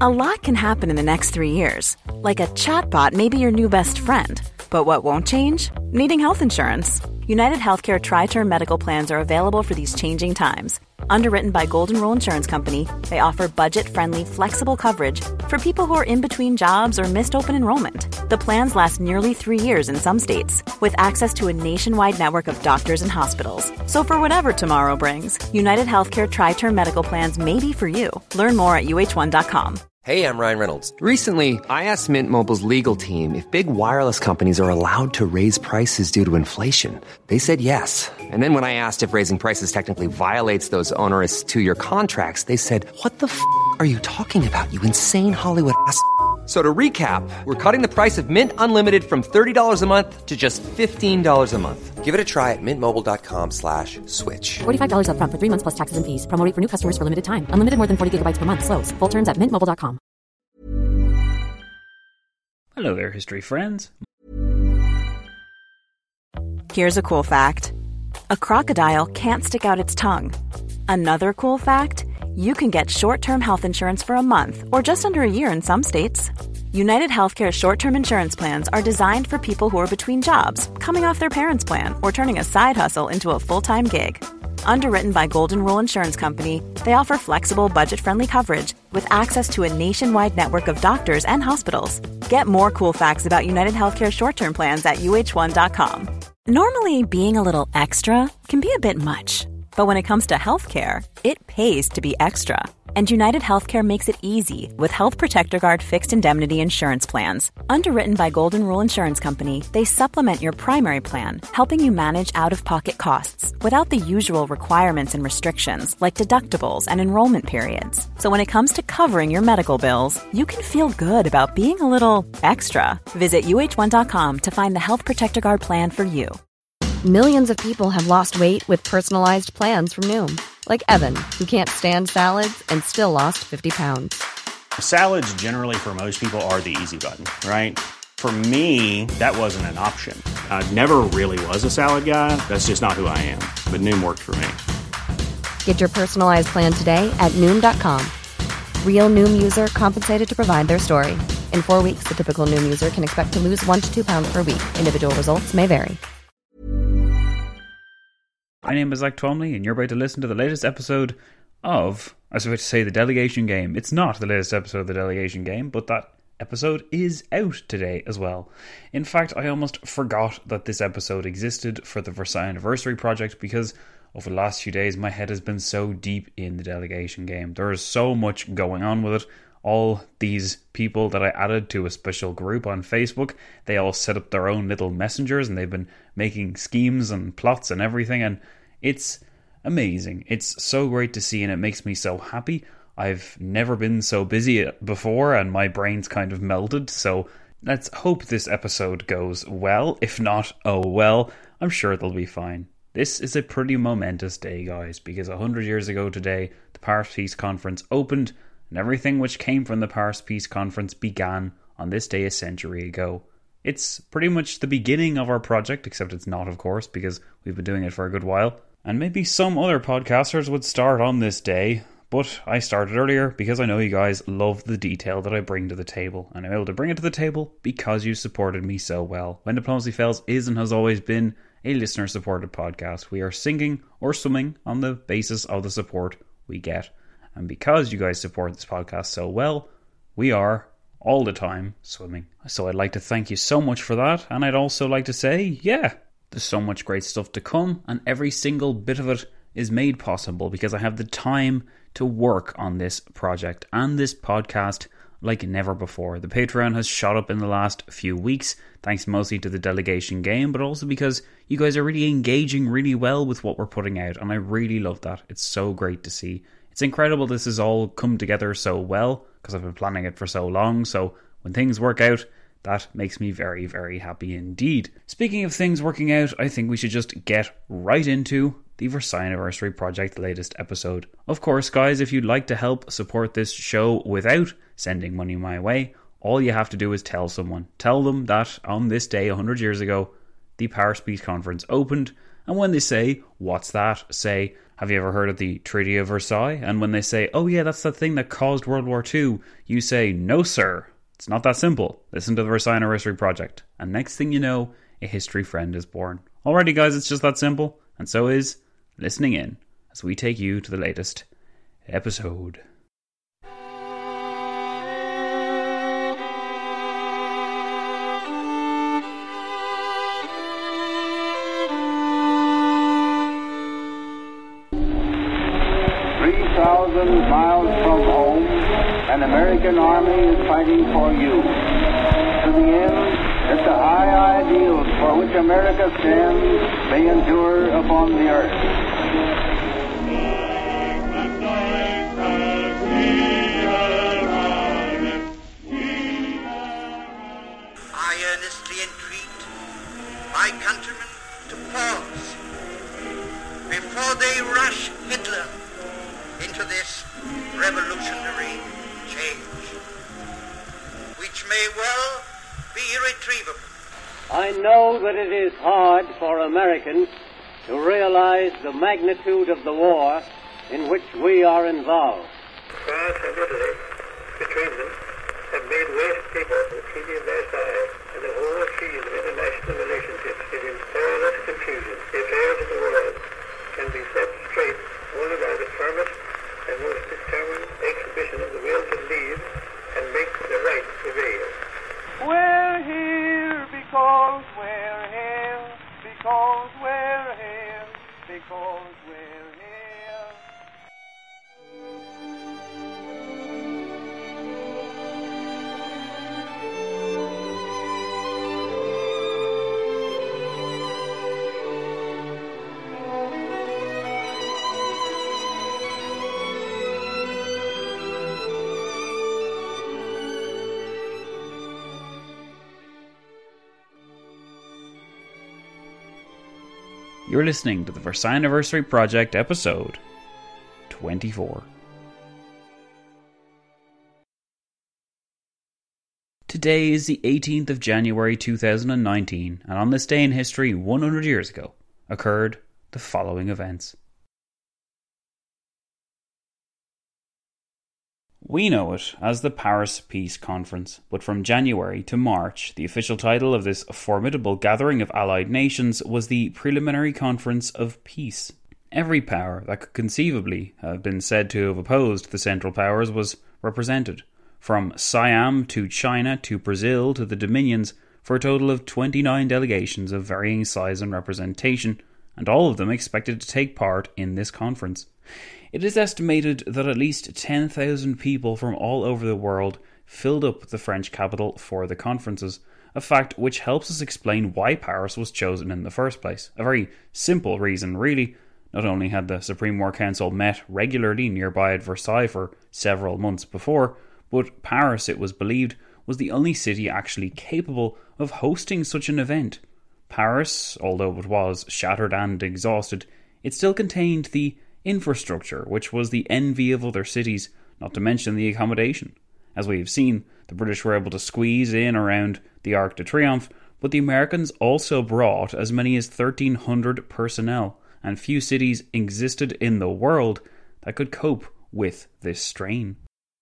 A lot can happen in the next 3 years. Like a chatbot may be your new best friend. But what won't change? Needing health insurance. United Healthcare Tri-Term Medical Plans are available for these changing times. Underwritten by Golden Rule Insurance Company, they offer budget-friendly, flexible coverage for people who are in between jobs or missed open enrollment. The plans last nearly 3 years in some states, with access to a nationwide network of doctors and hospitals. So for whatever tomorrow brings, United Healthcare Tri-Term Medical Plans may be for you. Learn more at uh1.com. Hey, I'm Ryan Reynolds. Recently, I asked Mint Mobile's legal team if big wireless companies are allowed to raise prices due to inflation. They said yes. And then when I asked if raising prices technically violates those onerous two-year contracts, they said, "What the f*** are you talking about, you insane Hollywood ass?" So to recap, we're cutting the price of Mint Unlimited from $30 a month to just $15 a month. Give it a try at mintmobile.com/switch. $45 up front for 3 months plus taxes and fees. Promo rate for new customers for limited time. Unlimited more than 40 gigabytes per month. Slows full terms at mintmobile.com. Hello there, history friends. Here's a cool fact. A crocodile can't stick out its tongue. Another cool fact, you can get short-term health insurance for a month or just under a year in some states. United Healthcare short-term insurance plans are designed for people who are between jobs, coming off their parents' plan, or turning a side hustle into a full-time gig. Underwritten by Golden Rule Insurance Company, they offer flexible, budget-friendly coverage with access to a nationwide network of doctors and hospitals. Get more cool facts about United Healthcare short-term plans at uh1.com. Normally, being a little extra can be a bit much. But when it comes to healthcare, it pays to be extra. And United Healthcare makes it easy with Health Protector Guard fixed indemnity insurance plans. Underwritten by Golden Rule Insurance Company, they supplement your primary plan, helping you manage out-of-pocket costs without the usual requirements and restrictions like deductibles and enrollment periods. So when it comes to covering your medical bills, you can feel good about being a little extra. Visit uh1.com to find the Health Protector Guard plan for you. Millions of people have lost weight with personalized plans from Noom. Like Evan, who can't stand salads and still lost 50 pounds. Salads generally for most people are the easy button, right? For me, that wasn't an option. I never really was a salad guy. That's just not who I am. But Noom worked for me. Get your personalized plan today at Noom.com. Real Noom user compensated to provide their story. In 4 weeks, the typical Noom user can expect to lose 1 to 2 pounds per week. Individual results may vary. My name is Zach Twomley, and you're about to listen to the latest episode of, I was about to say, The Delegation Game. It's not the latest episode of The Delegation Game, but that episode is out today as well. In fact, I almost forgot that this episode existed for the Versailles Anniversary project because over the last few days my head has been so deep in The Delegation Game. There is so much going on with it. All these people that I added to a special group on Facebook, they all set up their own little messengers and they've been making schemes and plots and everything, and it's amazing. It's so great to see and it makes me so happy. I've never been so busy before and my brain's kind of melted, so let's hope this episode goes well. If not, oh well, I'm sure it'll be fine. This is a pretty momentous day, guys, because 100 years ago today, the Paris Peace Conference opened, and everything which came from the Paris Peace Conference began on this day a century ago. It's pretty much the beginning of our project, except it's not, of course, because we've been doing it for a good while. And maybe some other podcasters would start on this day, but I started earlier because I know you guys love the detail that I bring to the table. And I'm able to bring it to the table because you supported me so well. When Diplomacy Fails is and has always been a listener-supported podcast. We are sinking or swimming on the basis of the support we get. And because you guys support this podcast so well, we are, all the time, swimming. So I'd like to thank you so much for that. And I'd also like to say, yeah, there's so much great stuff to come. And every single bit of it is made possible because I have the time to work on this project and this podcast like never before. The Patreon has shot up in the last few weeks, thanks mostly to the Delegation Game, but also because you guys are really engaging really well with what we're putting out. And I really love that. It's so great to see. It's incredible this has all come together so well because I've been planning it for so long. So when things work out, that makes me very, very happy indeed. Speaking of things working out, I think we should just get right into the Versailles Anniversary Project latest episode. Of course, guys, if you'd like to help support this show without sending money my way, all you have to do is tell someone. Tell them that on this day, 100 years ago, the Paris Peace Conference opened. And when they say, what's that? Say, Have you ever heard of the Treaty of Versailles? And when they say, oh yeah, that's the thing that caused World War II, you say, no sir, it's not that simple. Listen to the Versailles Anniversary Project. And next thing you know, a history friend is born. Alrighty guys, it's just that simple. And so is listening in as we take you to the latest episode. Miles from home, an American army is fighting for you. To the end that the high ideals for which America stands may endure upon the earth. I earnestly entreat my countrymen to pause before they rush Hitler into this revolutionary change, which may well be irretrievable. I know that it is hard for Americans to realize the magnitude of the war in which we are involved. France and Italy, between them, have made West people the Treaty of Versailles, and the whole field of international relationships is in perilous confusion. The affairs of the world can be set straight only by the firmest and most determined exhibition of the will to lead and make the right prevail. We're here because we're here, because we're here, because we're here. You're listening to the Versailles Anniversary Project episode 24. Today is the 18th of January 2019, and on this day in history 100 years ago occurred the following events. We know it as the Paris Peace Conference, but from January to March, the official title of this formidable gathering of allied nations was the Preliminary Conference of Peace. Every power that could conceivably have been said to have opposed the Central Powers was represented, from Siam to China to Brazil to the Dominions, for a total of 29 delegations of varying size and representation, and all of them expected to take part in this conference. It is estimated that at least 10,000 people from all over the world filled up the French capital for the conferences, a fact which helps us explain why Paris was chosen in the first place. A very simple reason, really. Not only had the Supreme War Council met regularly nearby at Versailles for several months before, but Paris, it was believed, was the only city actually capable of hosting such an event. Paris, although it was shattered and exhausted, it still contained the infrastructure, which was the envy of other cities, not to mention the accommodation. As we have seen, the British were able to squeeze in around the Arc de Triomphe, but the Americans also brought as many as 1,300 personnel, and few cities existed in the world that could cope with this strain.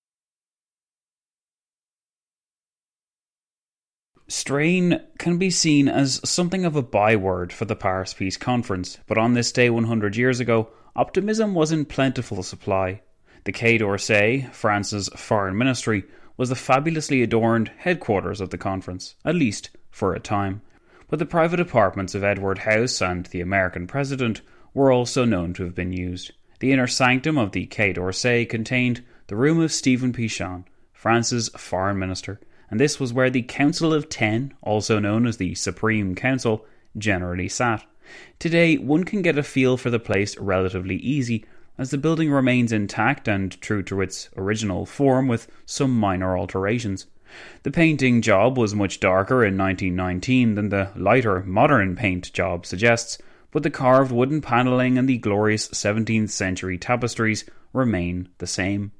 Strain can be seen as something of a byword for the Paris Peace Conference, but on this day 100 years ago, optimism was in plentiful supply. The Quai d'Orsay, France's foreign ministry, was the fabulously adorned headquarters of the conference, at least for a time. But the private apartments of Edward House and the American president were also known to have been used. The inner sanctum of the Quai d'Orsay contained the room of Stephen Pichon, France's foreign minister, and this was where the Council of Ten, also known as the Supreme Council, generally sat. Today, one can get a feel for the place relatively easy, as the building remains intact and true to its original form with some minor alterations. The painting job was much darker in 1919 than the lighter modern paint job suggests, but the carved wooden panelling and the glorious 17th century tapestries remain the same.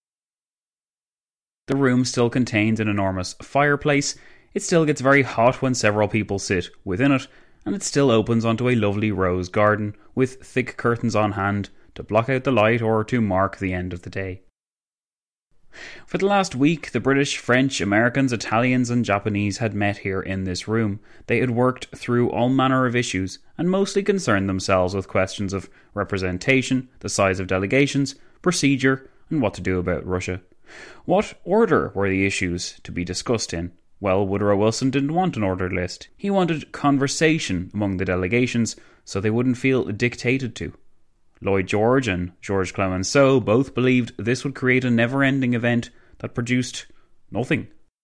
The room still contains an enormous fireplace, it still gets very hot when several people sit within it, and it still opens onto a lovely rose garden with thick curtains on hand to block out the light or to mark the end of the day. For the last week, the British, French, Americans, Italians and Japanese had met here in this room. They had worked through all manner of issues and mostly concerned themselves with questions of representation, the size of delegations, procedure, and what to do about Russia. What order were the issues to be discussed in? Well, Woodrow Wilson didn't want an ordered list. He wanted conversation among the delegations so they wouldn't feel dictated to. Lloyd George and Georges Clemenceau both believed this would create a never-ending event that produced nothing.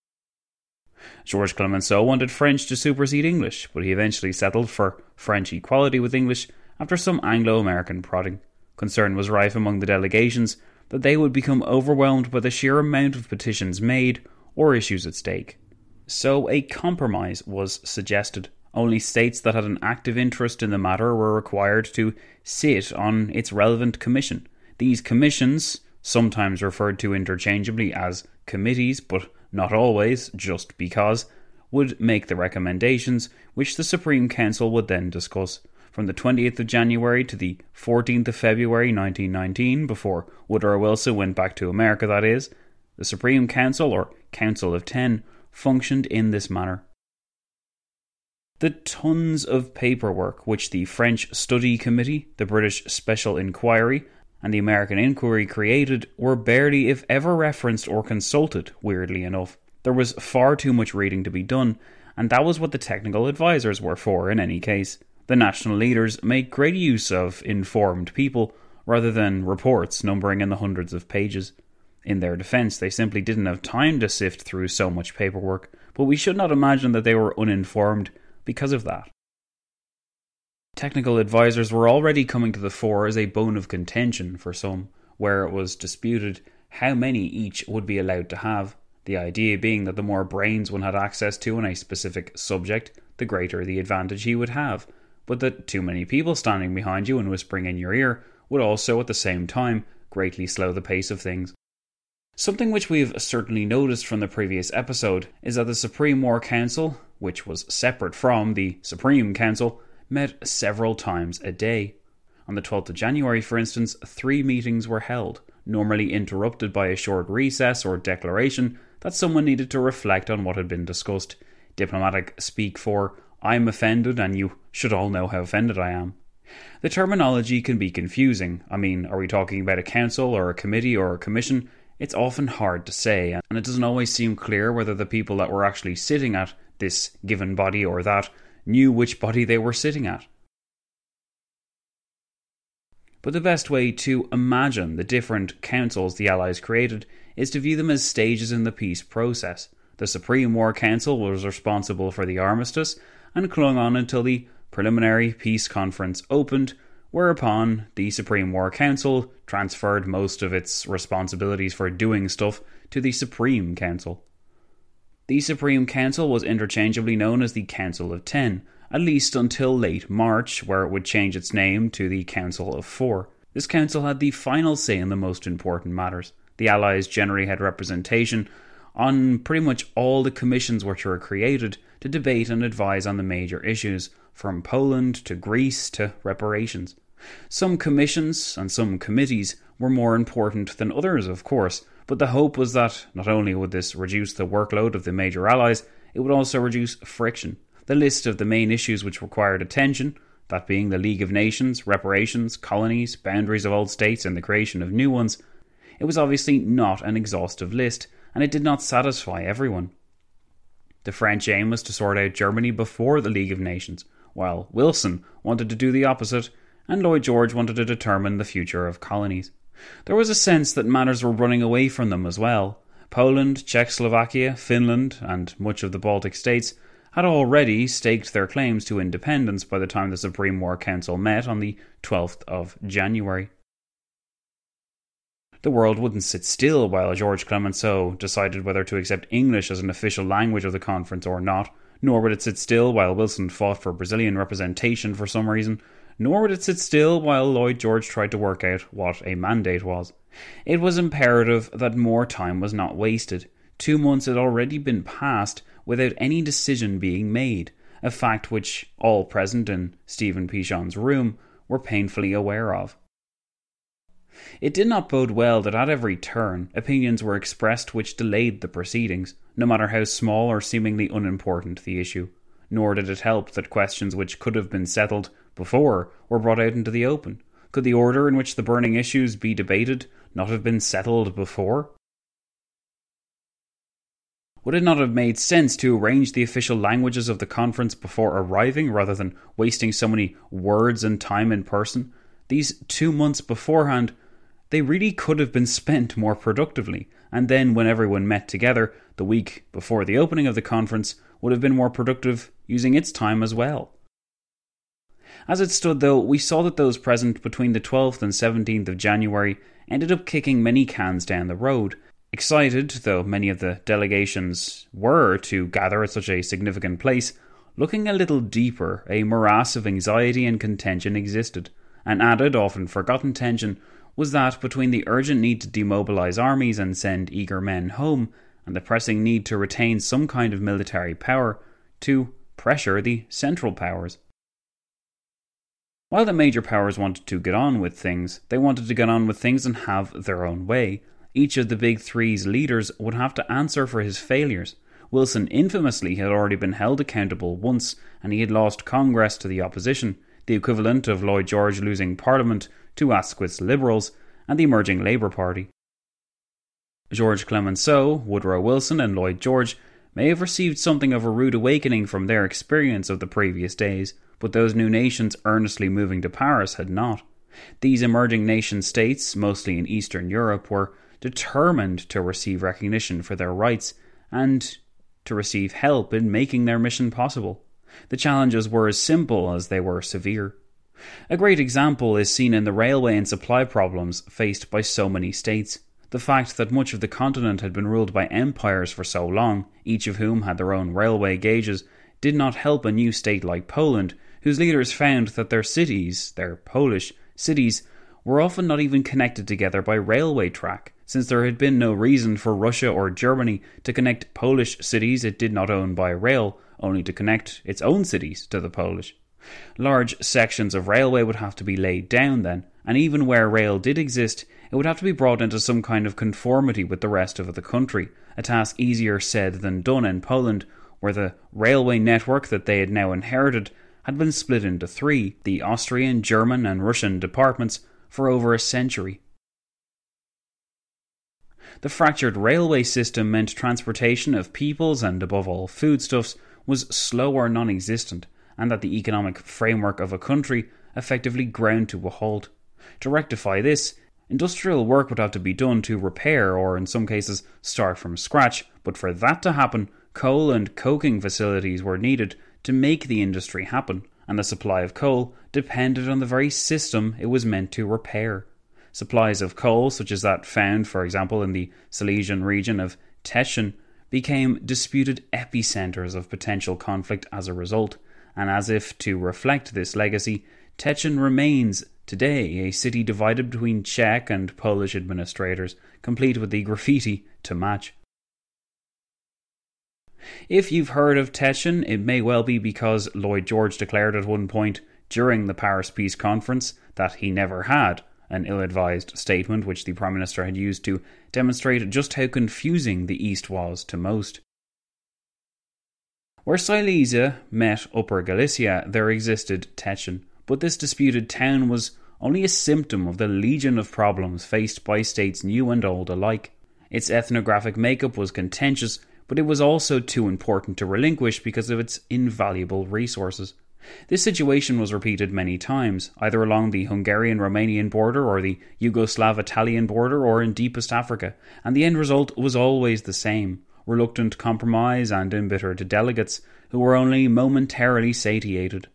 Georges Clemenceau wanted French to supersede English, but he eventually settled for French equality with English after some Anglo-American prodding. Concern was rife among the delegations that they would become overwhelmed by the sheer amount of petitions made or issues at stake. So a compromise was suggested. Only states that had an active interest in the matter were required to sit on its relevant commission. These commissions, sometimes referred to interchangeably as committees, but not always, just because, would make the recommendations, which the Supreme Council would then discuss. From the 20th of January to the 14th of February 1919, before Woodrow Wilson went back to America that is, the Supreme Council, or Council of Ten, functioned in this manner. The tons of paperwork which the French Study Committee, the British Special Inquiry, and the American Inquiry created were barely if ever referenced or consulted, weirdly enough. There was far too much reading to be done, and that was what the technical advisors were for in any case. The national leaders made great use of informed people, rather than reports numbering in the hundreds of pages. In their defence, they simply didn't have time to sift through so much paperwork, but we should not imagine that they were uninformed because of that. Technical advisors were already coming to the fore as a bone of contention for some, where it was disputed how many each would be allowed to have, the idea being that the more brains one had access to in a specific subject, the greater the advantage he would have, but that too many people standing behind you and whispering in your ear would also at the same time greatly slow the pace of things. Something which we've certainly noticed from the previous episode is that the Supreme War Council, which was separate from the Supreme Council, met several times a day. On the 12th of January, for instance, 3 meetings were held, normally interrupted by a short recess or declaration that someone needed to reflect on what had been discussed. Diplomatic speak for, "I'm offended and you should all know how offended I am." The terminology can be confusing. I mean, are we talking about a council or a committee or a commission? It's often hard to say, and it doesn't always seem clear whether the people that were actually sitting at this given body or that knew which body they were sitting at. But the best way to imagine the different councils the Allies created is to view them as stages in the peace process. The Supreme War Council was responsible for the armistice and clung on until the preliminary peace conference opened, whereupon the Supreme War Council transferred most of its responsibilities for doing stuff to the Supreme Council. The Supreme Council was interchangeably known as the Council of Ten, at least until late March, where it would change its name to the Council of Four. This council had the final say in the most important matters. The Allies generally had representation on pretty much all the commissions which were created to debate and advise on the major issues, from Poland to Greece to reparations. Some commissions and some committees were more important than others, of course, but the hope was that not only would this reduce the workload of the major allies, it would also reduce friction. The list of the main issues which required attention, that being the League of Nations, reparations, colonies, boundaries of old states and the creation of new ones, it was obviously not an exhaustive list, and it did not satisfy everyone. The French aim was to sort out Germany before the League of Nations, while Wilson wanted to do the opposite, and Lloyd George wanted to determine the future of colonies. There was a sense that matters were running away from them as well. Poland, Czechoslovakia, Finland, and much of the Baltic states had already staked their claims to independence by the time the Supreme War Council met on the 12th of January. The world wouldn't sit still while Georges Clemenceau decided whether to accept English as an official language of the conference or not, nor would it sit still while Wilson fought for Brazilian representation for some reason, nor would it sit still while Lloyd George tried to work out what a mandate was. It was imperative that more time was not wasted. 2 months had already been passed without any decision being made, a fact which all present in Stephen Pichon's room were painfully aware of. It did not bode well that at every turn, opinions were expressed which delayed the proceedings, no matter how small or seemingly unimportant the issue. Nor did it help that questions which could have been settled before were brought out into the open. Could the order in which the burning issues be debated not have been settled before? Would it not have made sense to arrange the official languages of the conference before arriving, rather than wasting so many words and time in person? These 2 months beforehand, they really could have been spent more productively, and then when everyone met together, the week before the opening of the conference would have been more productive using its time as well. As it stood though, we saw that those present between the 12th and 17th of January ended up kicking many cans down the road. Excited, though many of the delegations were to gather at such a significant place, looking a little deeper, a morass of anxiety and contention existed. An added, often forgotten tension was that between the urgent need to demobilise armies and send eager men home, and the pressing need to retain some kind of military power to pressure the Central Powers. While the major powers wanted to get on with things, they wanted to get on with things and have their own way. Each of the Big Three's leaders would have to answer for his failures. Wilson infamously had already been held accountable once, and he had lost Congress to the opposition, the equivalent of Lloyd George losing Parliament to Asquith's Liberals and the emerging Labour Party. George Clemenceau, Woodrow Wilson and Lloyd George may have received something of a rude awakening from their experience of the previous days, but those new nations earnestly moving to Paris had not. These emerging nation-states, mostly in Eastern Europe, were determined to receive recognition for their rights and to receive help in making their mission possible. The challenges were as simple as they were severe. A great example is seen in the railway and supply problems faced by so many states. The fact that much of the continent had been ruled by empires for so long, each of whom had their own railway gauges, did not help a new state like Poland, whose leaders found that their cities, their Polish cities, were often not even connected together by railway track, since there had been no reason for Russia or Germany to connect Polish cities it did not own by rail, only to connect its own cities to the Polish. Large sections of railway would have to be laid down then, and even where rail did exist, it would have to be brought into some kind of conformity with the rest of the country, a task easier said than done in Poland, where the railway network that they had now inherited had been split into three, the Austrian, German and Russian departments, for over a century. The fractured railway system meant transportation of peoples and, above all, foodstuffs was slow or non-existent, and that the economic framework of a country effectively ground to a halt. To rectify this, industrial work would have to be done to repair or, in some cases, start from scratch, but for that to happen, coal and coking facilities were needed to make the industry happen, and the supply of coal depended on the very system it was meant to repair. Supplies of coal, such as that found, for example, in the Silesian region of Teschen, became disputed epicenters of potential conflict as a result, and as if to reflect this legacy, Teschen remains today a city divided between Czech and Polish administrators, complete with the graffiti to match. If you've heard of Teschen, it may well be because Lloyd George declared at one point during the Paris Peace Conference that he never had, an ill-advised statement which the Prime Minister had used to demonstrate just how confusing the East was to most. Where Silesia met Upper Galicia, there existed Teschen, but this disputed town was only a symptom of the legion of problems faced by states new and old alike. Its ethnographic makeup was contentious, but it was also too important to relinquish because of its invaluable resources. This situation was repeated many times, either along the Hungarian-Romanian border or the Yugoslav-Italian border or in deepest Africa, and the end result was always the same: reluctant compromise and embittered delegates who were only momentarily satiated.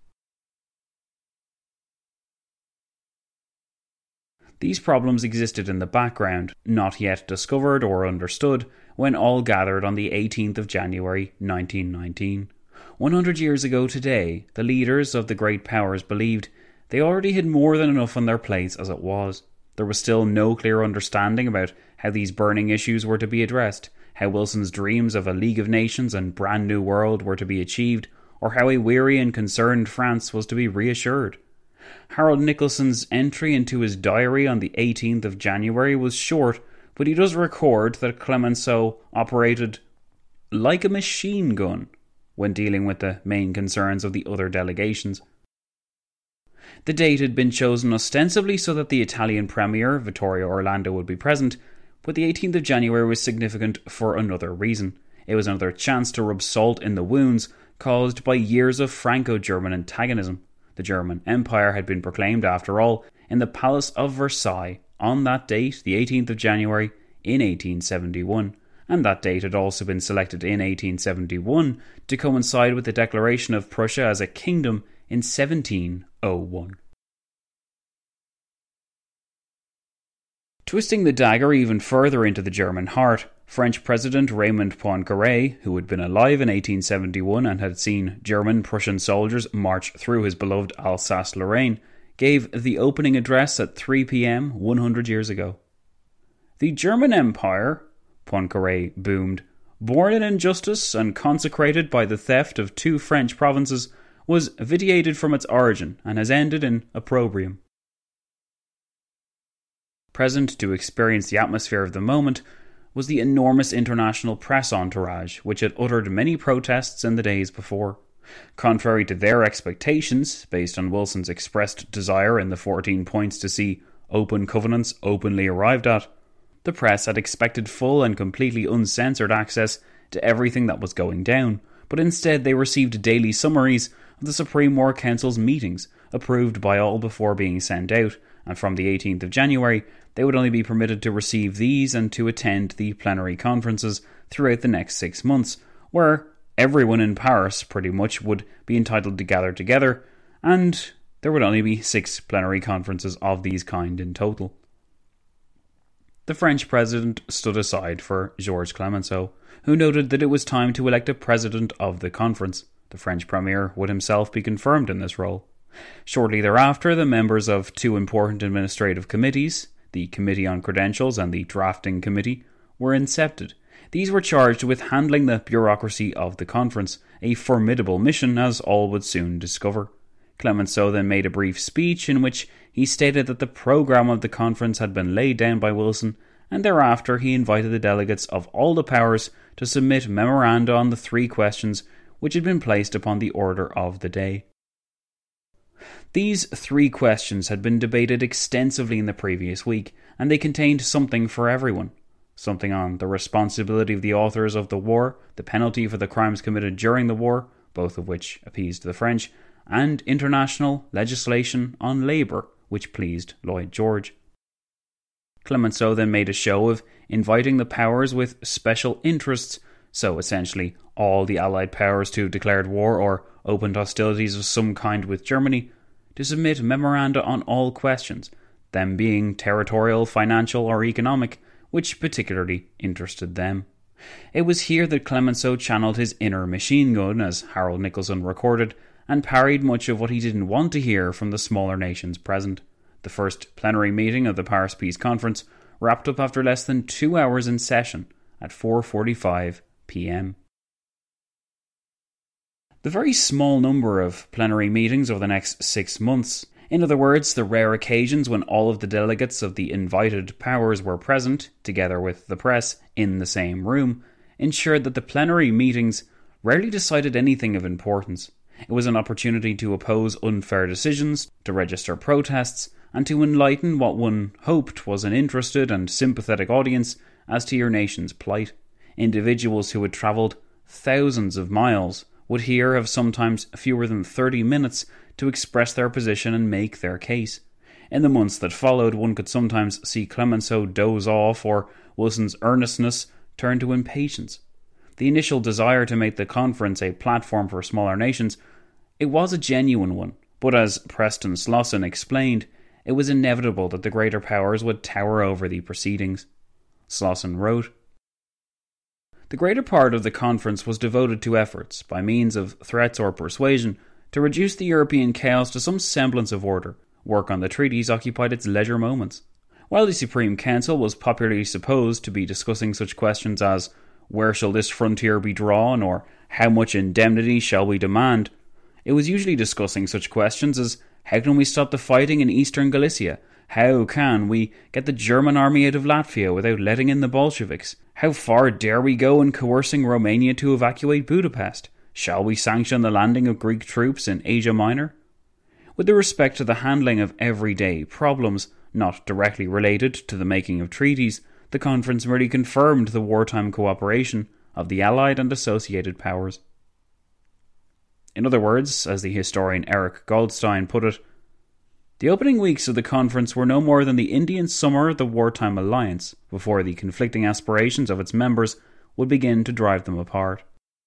These problems existed in the background, not yet discovered or understood, when all gathered on the 18th of January 1919. 100 years ago today, the leaders of the great powers believed they already had more than enough on their plates as it was. There was still no clear understanding about how these burning issues were to be addressed, how Wilson's dreams of a League of Nations and brand new world were to be achieved, or how a weary and concerned France was to be reassured. Harold Nicolson's entry into his diary on the 18th of January was short, but he does record that Clemenceau operated like a machine gun when dealing with the main concerns of the other delegations. The date had been chosen ostensibly so that the Italian Premier, Vittorio Orlando, would be present, but the 18th of January was significant for another reason. It was another chance to rub salt in the wounds caused by years of Franco-German antagonism. The German Empire had been proclaimed, after all, in the Palace of Versailles on that date, the 18th of January, in 1871. And that date had also been selected in 1871 to coincide with the declaration of Prussia as a kingdom in 1701. Twisting the dagger even further into the German heart, French President Raymond Poincaré, who had been alive in 1871 and had seen German-Prussian soldiers march through his beloved Alsace-Lorraine, gave the opening address at 3 p.m. 100 years ago. "The German Empire," Poincaré boomed, "born in injustice and consecrated by the theft of 2 French provinces, was vitiated from its origin and has ended in opprobrium." Present to experience the atmosphere of the moment was the enormous international press entourage, which had uttered many protests in the days before. Contrary to their expectations, based on Wilson's expressed desire in the 14 points to see open covenants openly arrived at, the press had expected full and completely uncensored access to everything that was going down, but instead they received daily summaries of the Supreme War Council's meetings, approved by all before being sent out, and from the 18th of January they would only be permitted to receive these and to attend the plenary conferences throughout the next 6 months, where everyone in Paris pretty much would be entitled to gather together, and there would only be 6 plenary conferences of these kind in total. The French president stood aside for Georges Clemenceau, who noted that it was time to elect a president of the conference. The French premier would himself be confirmed in this role. Shortly thereafter, the members of 2 important administrative committees, the Committee on Credentials and the Drafting Committee, were incepted. These were charged with handling the bureaucracy of the conference, a formidable mission, as all would soon discover. Clemenceau then made a brief speech in which he stated that the programme of the conference had been laid down by Wilson, and thereafter he invited the delegates of all the powers to submit memoranda on the 3 questions which had been placed upon the order of the day. These 3 questions had been debated extensively in the previous week, and they contained something for everyone. Something on the responsibility of the authors of the war, the penalty for the crimes committed during the war, both of which appeased the French, and international legislation on labour, which pleased Lloyd George. Clemenceau then made a show of inviting the powers with special interests, so essentially all the Allied powers to have declared war or opened hostilities of some kind with Germany, to submit memoranda on all questions, them being territorial, financial or economic, which particularly interested them. It was here that Clemenceau channeled his inner machine gun, as Harold Nicolson recorded, and parried much of what he didn't want to hear from the smaller nations present. The first plenary meeting of the Paris Peace Conference wrapped up after less than 2 hours in session at 4:45 p.m. The very small number of plenary meetings over the next 6 months, in other words, the rare occasions when all of the delegates of the invited powers were present, together with the press, in the same room, ensured that the plenary meetings rarely decided anything of importance. It was an opportunity to oppose unfair decisions, to register protests, and to enlighten what one hoped was an interested and sympathetic audience as to your nation's plight. Individuals who had travelled thousands of miles would here have sometimes fewer than 30 minutes to express their position and make their case. In the months that followed, one could sometimes see Clemenceau doze off or Wilson's earnestness turn to impatience. The initial desire to make the conference a platform for smaller nations, it was a genuine one, but as Preston Slosson explained, it was inevitable that the greater powers would tower over the proceedings. Slosson wrote, "The greater part of the conference was devoted to efforts, by means of threats or persuasion, to reduce the European chaos to some semblance of order. Work on the treaties occupied its leisure moments. While the Supreme Council was popularly supposed to be discussing such questions as, where shall this frontier be drawn, or how much indemnity shall we demand, it was usually discussing such questions as, How can we stop the fighting in eastern Galicia? How can we get the German army out of Latvia without letting in the Bolsheviks? How far dare we go in coercing Romania to evacuate Budapest? Shall we sanction the landing of Greek troops in Asia Minor? With respect to the handling of everyday problems, not directly related to the making of treaties, the conference merely confirmed the wartime cooperation of the Allied and associated powers. In other words, as the historian Eric Goldstein put it, the opening weeks of the conference were no more than the Indian summer of the wartime alliance, before the conflicting aspirations of its members would begin to drive them apart.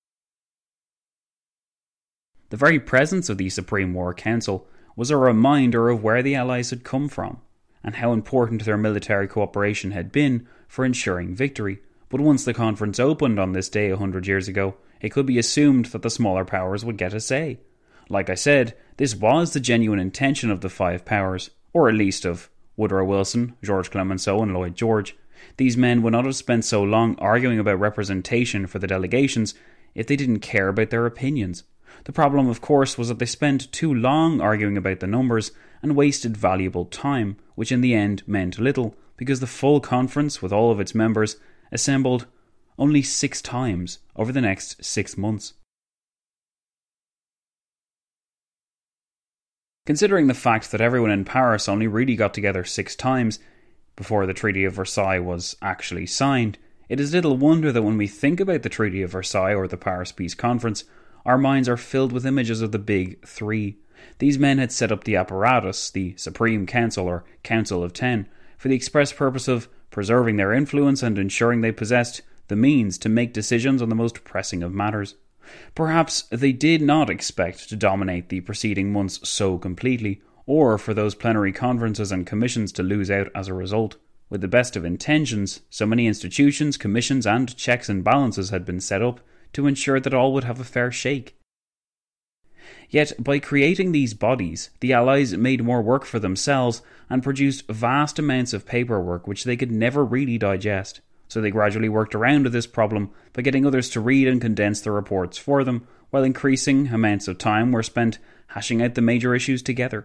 The very presence of the Supreme War Council was a reminder of where the Allies had come from, and how important their military cooperation had been for ensuring victory. But once the conference opened on this day 100 years ago, it could be assumed that the smaller powers would get a say. Like I said, this was the genuine intention of the five powers, or at least of Woodrow Wilson, George Clemenceau and Lloyd George. These men would not have spent so long arguing about representation for the delegations if they didn't care about their opinions. The problem, of course, was that they spent too long arguing about the numbers and wasted valuable time, which in the end meant little, because the full conference, with all of its members, assembled only 6 times over the next 6 months. Considering the fact that everyone in Paris only really got together 6 times before the Treaty of Versailles was actually signed, it is little wonder that when we think about the Treaty of Versailles or the Paris Peace Conference, our minds are filled with images of the Big Three. These men had set up the apparatus, the Supreme Council or Council of 10, for the express purpose of preserving their influence and ensuring they possessed the means to make decisions on the most pressing of matters. Perhaps they did not expect to dominate the preceding months so completely, or for those plenary conferences and commissions to lose out as a result. With the best of intentions, so many institutions, commissions and checks and balances had been set up to ensure that all would have a fair shake. Yet, by creating these bodies, the Allies made more work for themselves and produced vast amounts of paperwork which they could never really digest. So they gradually worked around this problem by getting others to read and condense the reports for them, while increasing amounts of time were spent hashing out the major issues together.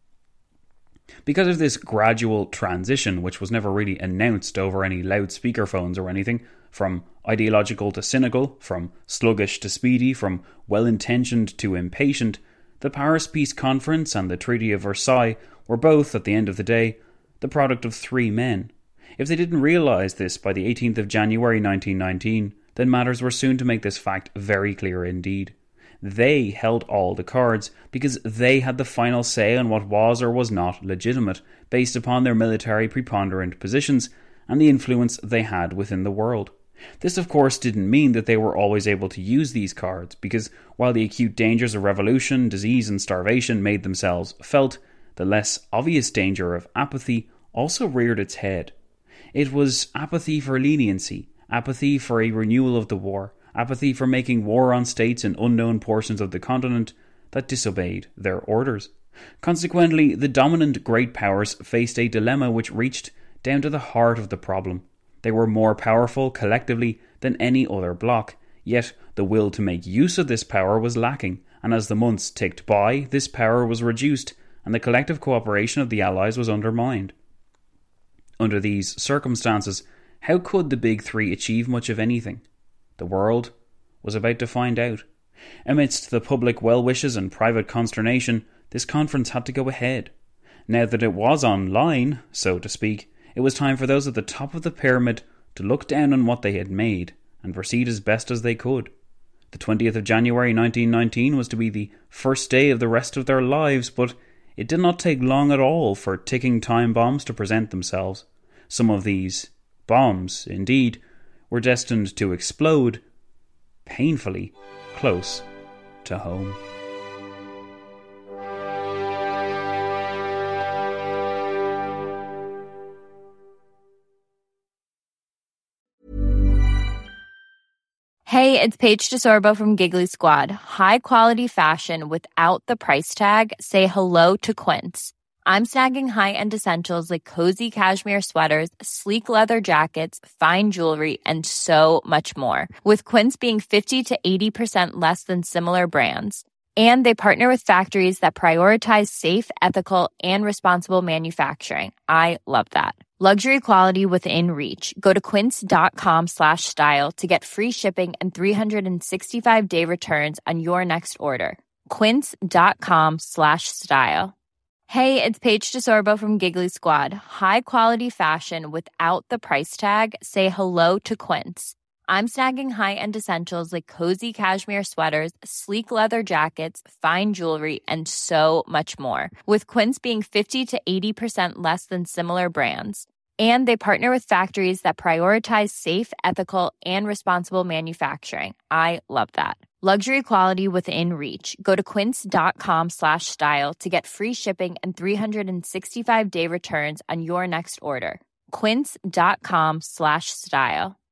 Because of this gradual transition, which was never really announced over any loudspeaker phones or anything, from ideological to cynical, from sluggish to speedy, from well-intentioned to impatient, the Paris Peace Conference and the Treaty of Versailles were both, at the end of the day, the product of 3 men. If they didn't realise this by the 18th of January 1919, then matters were soon to make this fact very clear indeed. They held all the cards because they had the final say on what was or was not legitimate, based upon their military preponderant positions and the influence they had within the world. This, of course, didn't mean that they were always able to use these cards, because while the acute dangers of revolution, disease and starvation made themselves felt, the less obvious danger of apathy also reared its head. It was apathy for leniency, apathy for a renewal of the war, apathy for making war on states in unknown portions of the continent that disobeyed their orders. Consequently, the dominant great powers faced a dilemma which reached down to the heart of the problem. They were more powerful collectively than any other bloc, yet the will to make use of this power was lacking, and as the months ticked by, this power was reduced, and the collective cooperation of the Allies was undermined. Under these circumstances, how could the Big Three achieve much of anything? The world was about to find out. Amidst the public well-wishes and private consternation, this conference had to go ahead. Now that it was online, so to speak, it was time for those at the top of the pyramid to look down on what they had made and proceed as best as they could. The 20th of January 1919 was to be the first day of the rest of their lives, but it did not take long at all for ticking time bombs to present themselves. Some of these bombs, indeed, were destined to explode painfully close to home. Hey, it's Paige DeSorbo from Giggly Squad. High quality fashion without the price tag. Say hello to Quince. I'm snagging high-end essentials like cozy cashmere sweaters, sleek leather jackets, fine jewelry, and so much more. With Quince being 50 to 80% less than similar brands. And they partner with factories that prioritize safe, ethical, and responsible manufacturing. I love that. Luxury quality within reach. Go to quince.com/style to get free shipping and 365-day returns on your next order. Quince.com/style. Hey, it's Paige DeSorbo from Giggly Squad. High quality fashion without the price tag. Say hello to Quince. I'm snagging high-end essentials like cozy cashmere sweaters, sleek leather jackets, fine jewelry, and so much more. With Quince being 50 to 80% less than similar brands. And they partner with factories that prioritize safe, ethical, and responsible manufacturing. I love that. Luxury quality within reach. Go to quince.com/style to get free shipping and 365-day returns on your next order. Quince.com/style.